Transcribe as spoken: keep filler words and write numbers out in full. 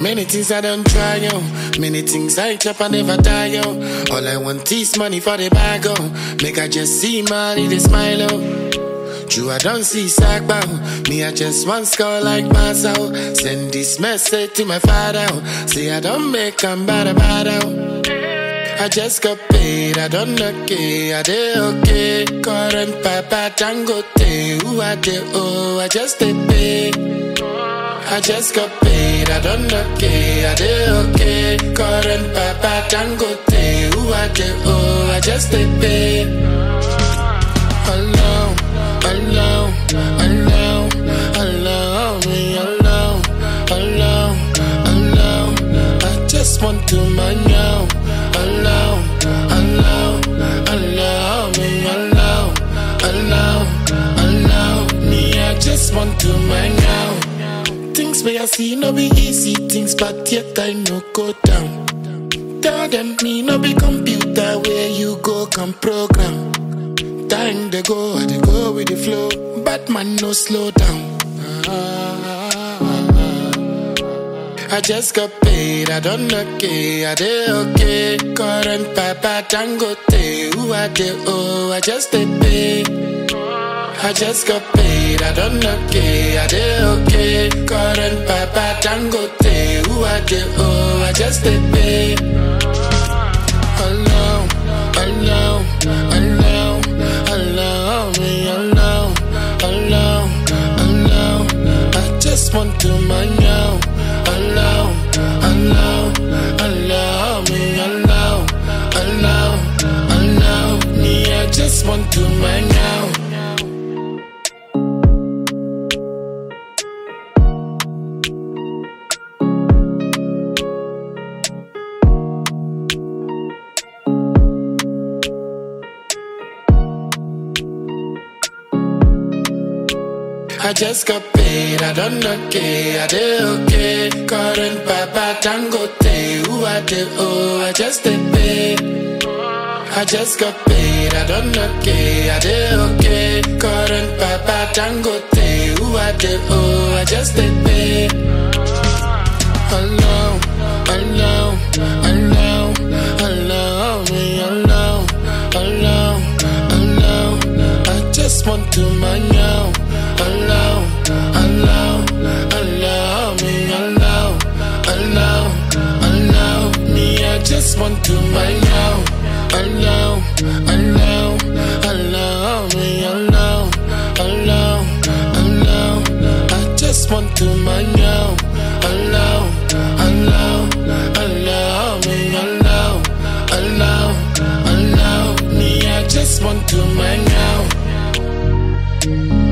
Many things I don't try, yo. Many things I chop and never die, yo. All I want is money for the bag, oh. Make I just see money, they smile, oh. True, I don't see sack bow. Me, I just want score like myself. Send this message to my father. Say I don't make them bad bad out. I just got paid, I don't know, okay, I did okay. Current papa Dangote, who I did, oh, I just did pay. I just got paid, I don't know, okay, I did okay. Current papa Dangote, who I did, oh, I just did pay. Alone, alone, alone, alone, me alone, alone, alone. I just want to mind now. Alone, alone, alone, me alone, alone, alone, me I just want to mind now. Things may I see no be easy things, but yet I no go down. Tell them me no be computer where you go come program. Time they go, I they go with the flow, but man no slow down. I just got paid, I don't know, okay, I did okay. Current papa Dangote, who I did, oh, I just did pay. I just got paid, I don't know, okay, I did okay. Current papa Dangote, who I did, oh, I just did pay. Alone, alone, alone, alone, me alone, alone, alone. I just want to mind now. Alone, alone, alone, me alone, alone, alone, me I just want to mind now. I just got paid, I don't know, okay, I did okay. Current papa Dangote, who I did, oh, I just did pay. I just got paid, I don't know, okay, I did okay. Current papa Dangote, who I did, oh, I just did pay. Alone, alone, alone, alone, me alone, alone, alone. I just want to mind now. Alone, alone, alone, me alone, alone, alone, me I just want to mind now. Alone, alone, alone, me alone, alone, alone, I just want to mind now. Alone, alone, alone, me alone, alone, alone, me I just want to mind now.